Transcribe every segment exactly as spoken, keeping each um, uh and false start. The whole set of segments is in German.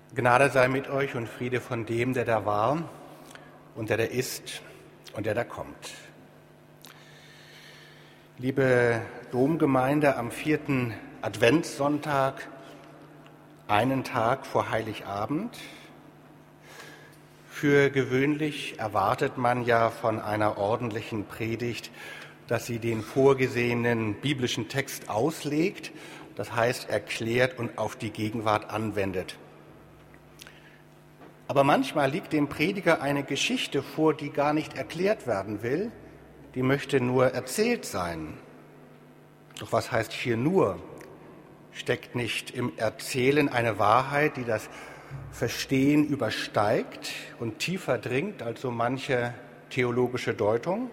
Gnade sei mit euch und Friede von dem, der da war und der da ist und der da kommt. Liebe Domgemeinde, am vierten Adventssonntag, einen Tag vor Heiligabend. Für gewöhnlich erwartet man ja von einer ordentlichen Predigt, dass sie den vorgesehenen biblischen Text auslegt, das heißt erklärt und auf die Gegenwart anwendet. Aber manchmal liegt dem Prediger eine Geschichte vor, die gar nicht erklärt werden will, die möchte nur erzählt sein. Doch was heißt hier nur? Steckt nicht im Erzählen eine Wahrheit, die das Verstehen übersteigt und tiefer dringt als so manche theologische Deutung?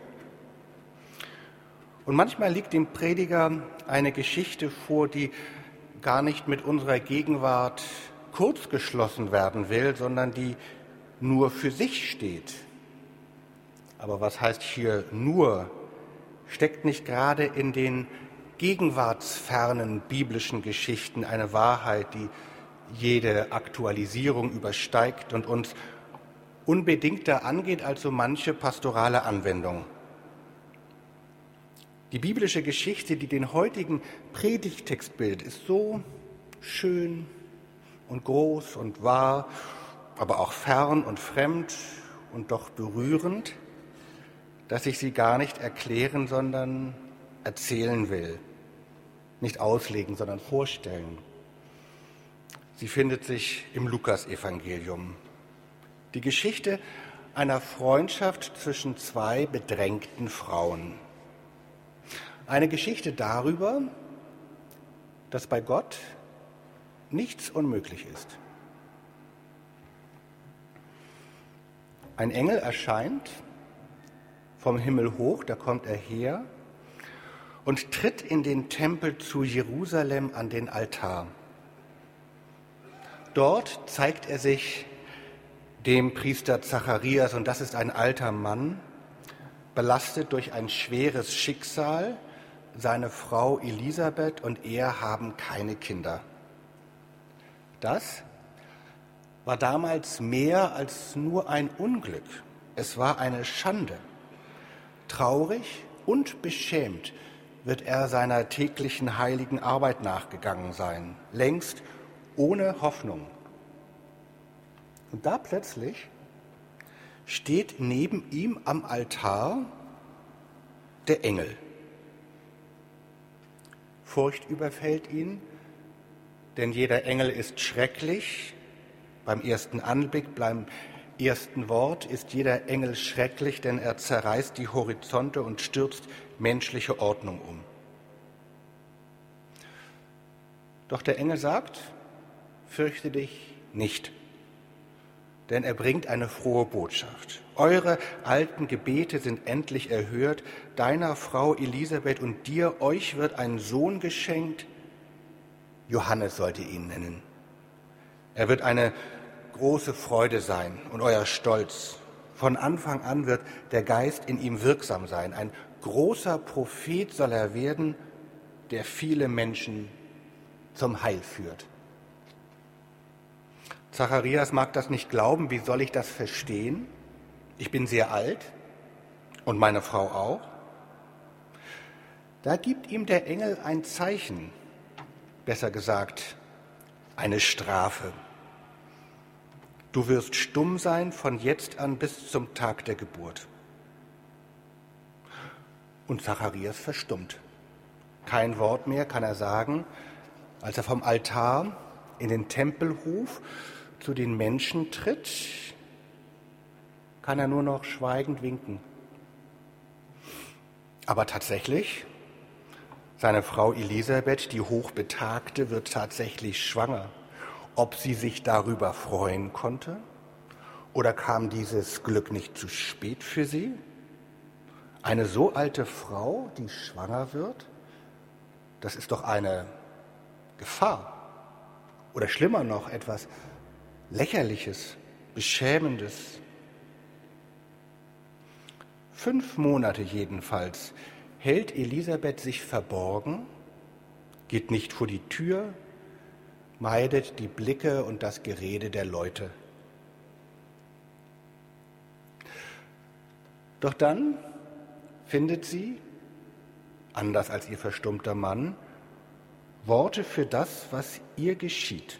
Und manchmal liegt dem Prediger eine Geschichte vor, die gar nicht mit unserer Gegenwart kurzgeschlossen werden will, sondern die nur für sich steht. Aber was heißt hier nur? Steckt nicht gerade in den gegenwartsfernen biblischen Geschichten eine Wahrheit, die jede Aktualisierung übersteigt und uns unbedingter angeht als so manche pastorale Anwendung? Die biblische Geschichte, die den heutigen Predigttext bildet, ist so schön und groß und wahr, aber auch fern und fremd und doch berührend, dass ich sie gar nicht erklären, sondern erzählen will. Nicht auslegen, sondern vorstellen. Sie findet sich im Lukasevangelium. Die Geschichte einer Freundschaft zwischen zwei bedrängten Frauen. Eine Geschichte darüber, dass bei Gott nichts unmöglich ist. Ein Engel erscheint vom Himmel hoch, da kommt er her und tritt in den Tempel zu Jerusalem an den Altar. Dort zeigt er sich dem Priester Zacharias, und das ist ein alter Mann, belastet durch ein schweres Schicksal. Seine Frau Elisabeth und er haben keine Kinder. Das war damals mehr als nur ein Unglück. Es war eine Schande. Traurig und beschämt wird er seiner täglichen heiligen Arbeit nachgegangen sein, längst ohne Hoffnung. Und da plötzlich steht neben ihm am Altar der Engel. Furcht überfällt ihn, denn jeder Engel ist schrecklich. Beim ersten Anblick, beim ersten Wort ist jeder Engel schrecklich, denn er zerreißt die Horizonte und stürzt menschliche Ordnung um. Doch der Engel sagt, fürchte dich nicht, denn er bringt eine frohe Botschaft. Eure alten Gebete sind endlich erhört, deiner Frau Elisabeth und dir, euch wird ein Sohn geschenkt, Johannes sollt ihr ihn nennen. Er wird eine große Freude sein und euer Stolz. Von Anfang an wird der Geist in ihm wirksam sein. Ein großer Prophet soll er werden, der viele Menschen zum Heil führt. Zacharias mag das nicht glauben. Wie soll ich das verstehen? Ich bin sehr alt und meine Frau auch. Da gibt ihm der Engel ein Zeichen, besser gesagt, eine Strafe. Du wirst stumm sein von jetzt an bis zum Tag der Geburt. Und Zacharias verstummt. Kein Wort mehr kann er sagen, als er vom Altar in den Tempelhof zu den Menschen tritt, kann er nur noch schweigend winken. Aber tatsächlich, seine Frau Elisabeth, die Hochbetagte, wird tatsächlich schwanger. Ob sie sich darüber freuen konnte oder kam dieses Glück nicht zu spät für sie? Eine so alte Frau, die schwanger wird, das ist doch eine Gefahr. Oder schlimmer noch, etwas Lächerliches, Beschämendes. Fünf Monate jedenfalls hält Elisabeth sich verborgen, geht nicht vor die Tür, meidet die Blicke und das Gerede der Leute. Doch dann findet sie, anders als ihr verstummter Mann, Worte für das, was ihr geschieht.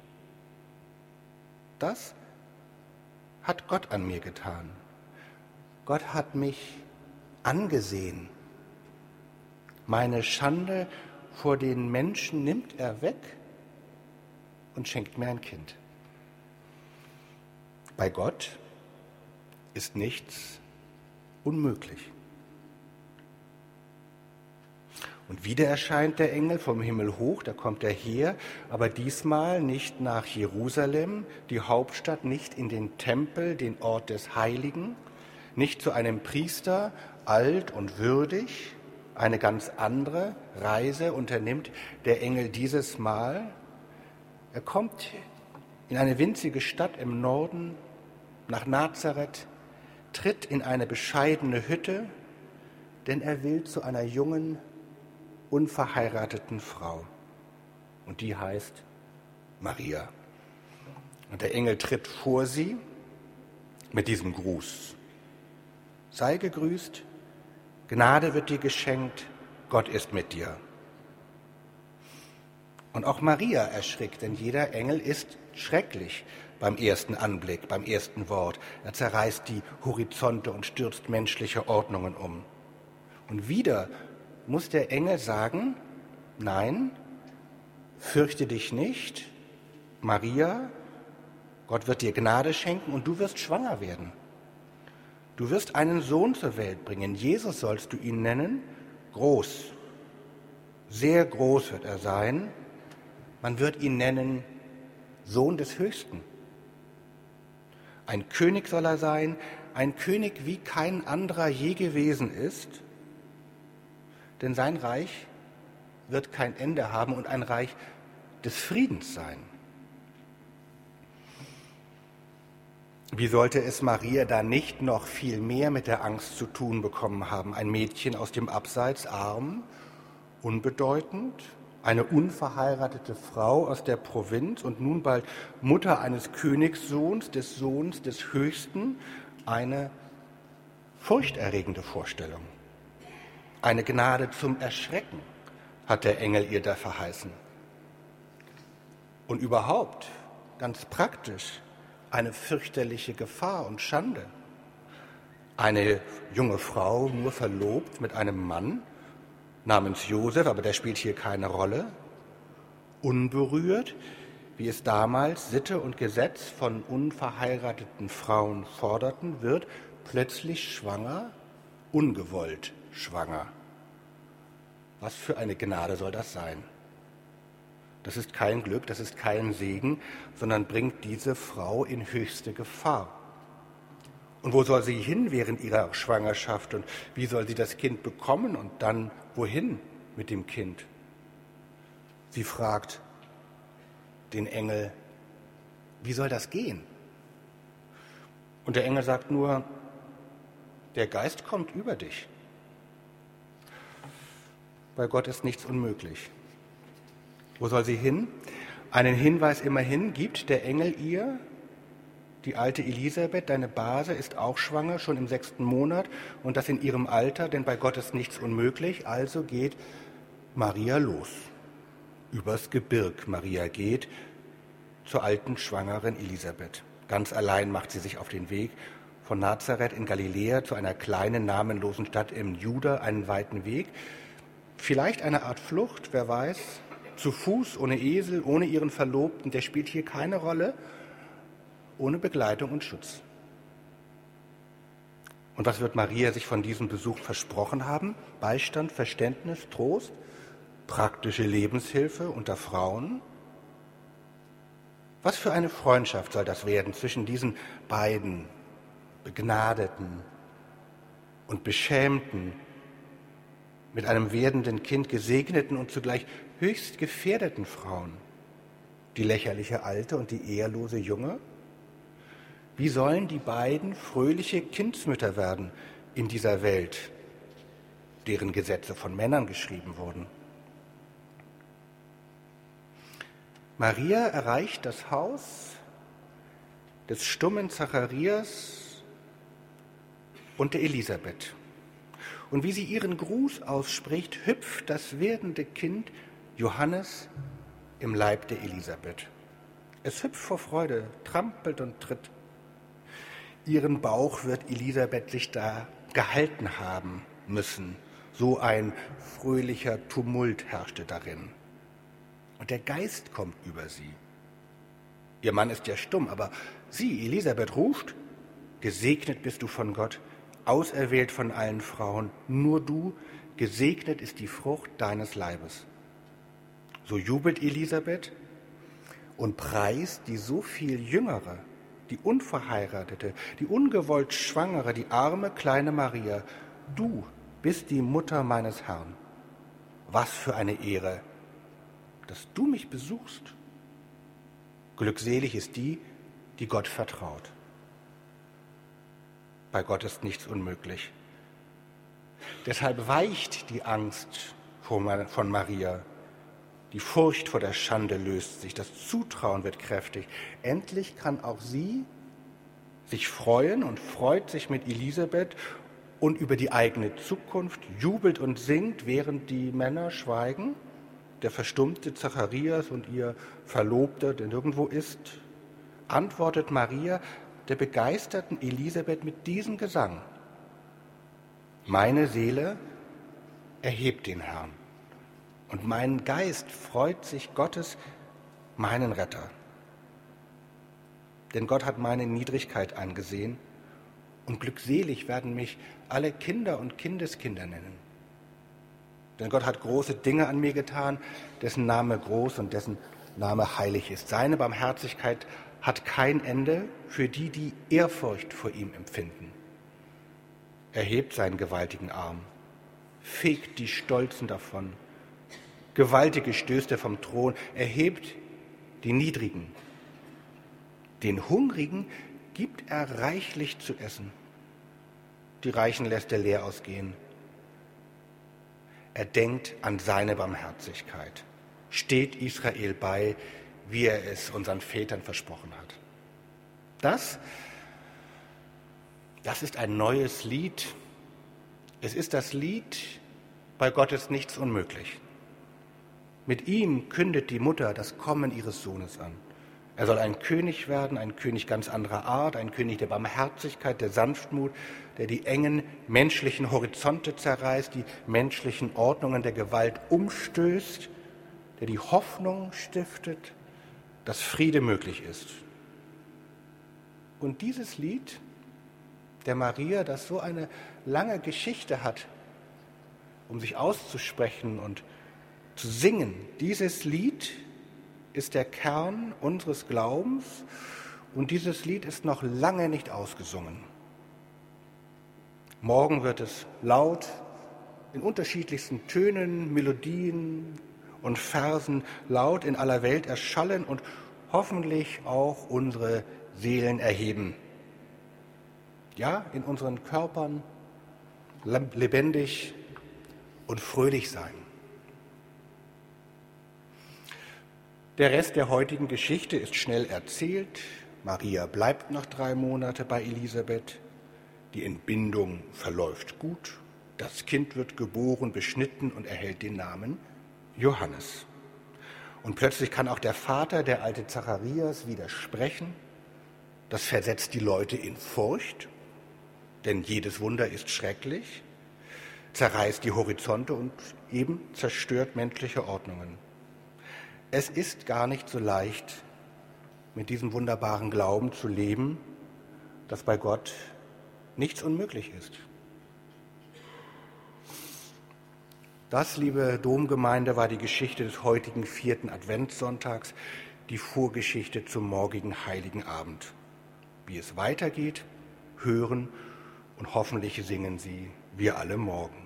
Das hat Gott an mir getan. Gott hat mich angesehen. Meine Schande vor den Menschen nimmt er weg und schenkt mir ein Kind. Bei Gott ist nichts unmöglich. Und wieder erscheint der Engel vom Himmel hoch, da kommt er her, aber diesmal nicht nach Jerusalem, die Hauptstadt, nicht in den Tempel, den Ort des Heiligen, nicht zu einem Priester, alt und würdig. Eine ganz andere Reise unternimmt der Engel dieses Mal. Er kommt in eine winzige Stadt im Norden, nach Nazareth, tritt in eine bescheidene Hütte, denn er will zu einer jungen, unverheirateten Frau. Und die heißt Maria. Und der Engel tritt vor sie mit diesem Gruß. Sei gegrüßt, Gnade wird dir geschenkt, Gott ist mit dir. Und auch Maria erschrickt, denn jeder Engel ist schrecklich beim ersten Anblick, beim ersten Wort. Er zerreißt die Horizonte und stürzt menschliche Ordnungen um. Und wieder muss der Engel sagen, nein, fürchte dich nicht, Maria, Gott wird dir Gnade schenken und du wirst schwanger werden. Du wirst einen Sohn zur Welt bringen, Jesus sollst du ihn nennen, groß, sehr groß wird er sein, man wird ihn nennen Sohn des Höchsten. Ein König soll er sein, ein König wie kein anderer je gewesen ist, denn sein Reich wird kein Ende haben und ein Reich des Friedens sein. Wie sollte es Maria da nicht noch viel mehr mit der Angst zu tun bekommen haben? Ein Mädchen aus dem Abseits, arm, unbedeutend, eine unverheiratete Frau aus der Provinz und nun bald Mutter eines Königssohns, des Sohns des Höchsten, eine furchterregende Vorstellung. Eine Gnade zum Erschrecken hat der Engel ihr da verheißen. Und überhaupt, ganz praktisch, eine fürchterliche Gefahr und Schande. Eine junge Frau, nur verlobt mit einem Mann namens Josef, aber der spielt hier keine Rolle, unberührt, wie es damals Sitte und Gesetz von unverheirateten Frauen forderten, wird plötzlich schwanger, ungewollt schwanger. Was für eine Gnade soll das sein? Das ist kein Glück, das ist kein Segen, sondern bringt diese Frau in höchste Gefahr. Und wo soll sie hin während ihrer Schwangerschaft und wie soll sie das Kind bekommen und dann wohin mit dem Kind? Sie fragt den Engel, wie soll das gehen? Und der Engel sagt nur, der Geist kommt über dich. Bei Gott ist nichts unmöglich. Wo soll sie hin? Einen Hinweis immerhin gibt der Engel ihr. Die alte Elisabeth, deine Base, ist auch schwanger, schon im sechsten Monat und das in ihrem Alter, denn bei Gott ist nichts unmöglich. Also geht Maria los. Übers Gebirg Maria geht zur alten schwangeren Elisabeth. Ganz allein macht sie sich auf den Weg von Nazareth in Galiläa zu einer kleinen namenlosen Stadt im Juda, einen weiten Weg. Vielleicht eine Art Flucht, wer weiß, zu Fuß, ohne Esel, ohne ihren Verlobten, der spielt hier keine Rolle, ohne Begleitung und Schutz. Und was wird Maria sich von diesem Besuch versprochen haben? Beistand, Verständnis, Trost, praktische Lebenshilfe unter Frauen? Was für eine Freundschaft soll das werden zwischen diesen beiden begnadeten und beschämten, mit einem werdenden Kind gesegneten und zugleich höchst gefährdeten Frauen, die lächerliche Alte und die ehelose Junge? Wie sollen die beiden fröhliche Kindsmütter werden in dieser Welt, deren Gesetze von Männern geschrieben wurden? Maria erreicht das Haus des stummen Zacharias und der Elisabeth. Und wie sie ihren Gruß ausspricht, hüpft das werdende Kind Johannes im Leib der Elisabeth. Es hüpft vor Freude, trampelt und tritt. Ihren Bauch wird Elisabeth sich da gehalten haben müssen. So ein fröhlicher Tumult herrschte darin. Und der Geist kommt über sie. Ihr Mann ist ja stumm, aber sie, Elisabeth, ruft: Gesegnet bist du von Gott, auserwählt von allen Frauen, nur du, gesegnet ist die Frucht deines Leibes. So jubelt Elisabeth und preist die so viel jüngere, die Unverheiratete, die ungewollt Schwangere, die arme kleine Maria. Du bist die Mutter meines Herrn. Was für eine Ehre, dass du mich besuchst. Glückselig ist die, die Gott vertraut. Bei Gott ist nichts unmöglich. Deshalb weicht die Angst von Maria. Die Furcht vor der Schande löst sich, das Zutrauen wird kräftig. Endlich kann auch sie sich freuen und freut sich mit Elisabeth und über die eigene Zukunft, jubelt und singt, während die Männer schweigen. Der verstummte Zacharias und ihr Verlobter, der nirgendwo ist, antwortet Maria der begeisterten Elisabeth mit diesem Gesang: Meine Seele erhebt den Herrn. Und mein Geist freut sich Gottes, meinen Retter. Denn Gott hat meine Niedrigkeit angesehen, und glückselig werden mich alle Kinder und Kindeskinder nennen. Denn Gott hat große Dinge an mir getan, dessen Name groß und dessen Name heilig ist. Seine Barmherzigkeit hat kein Ende für die, die Ehrfurcht vor ihm empfinden. Er hebt seinen gewaltigen Arm, fegt die Stolzen davon. Gewaltige stößt er vom Thron, erhebt die Niedrigen. Den Hungrigen gibt er reichlich zu essen. Die Reichen lässt er leer ausgehen. Er denkt an seine Barmherzigkeit. Steht Israel bei, wie er es unseren Vätern versprochen hat. Das, das ist ein neues Lied. Es ist das Lied, bei Gott ist nichts unmöglich. Mit ihm kündet die Mutter das Kommen ihres Sohnes an. Er soll ein König werden, ein König ganz anderer Art, ein König der Barmherzigkeit, der Sanftmut, der die engen menschlichen Horizonte zerreißt, die menschlichen Ordnungen der Gewalt umstößt, der die Hoffnung stiftet, dass Friede möglich ist. Und dieses Lied der Maria, das so eine lange Geschichte hat, um sich auszusprechen und zu singen, dieses Lied ist der Kern unseres Glaubens und dieses Lied ist noch lange nicht ausgesungen. Morgen wird es laut in unterschiedlichsten Tönen, Melodien und Versen laut in aller Welt erschallen und hoffentlich auch unsere Seelen erheben. Ja, in unseren Körpern lebendig und fröhlich sein. Der Rest der heutigen Geschichte ist schnell erzählt. Maria bleibt noch drei Monate bei Elisabeth. Die Entbindung verläuft gut. Das Kind wird geboren, beschnitten und erhält den Namen Johannes. Und plötzlich kann auch der Vater, der alte Zacharias, wieder sprechen. Das versetzt die Leute in Furcht, denn jedes Wunder ist schrecklich, zerreißt die Horizonte und eben zerstört menschliche Ordnungen. Es ist gar nicht so leicht, mit diesem wunderbaren Glauben zu leben, dass bei Gott nichts unmöglich ist. Das, liebe Domgemeinde, war die Geschichte des heutigen vierten Adventssonntags, die Vorgeschichte zum morgigen Heiligen Abend. Wie es weitergeht, hören und hoffentlich singen Sie wir alle morgen.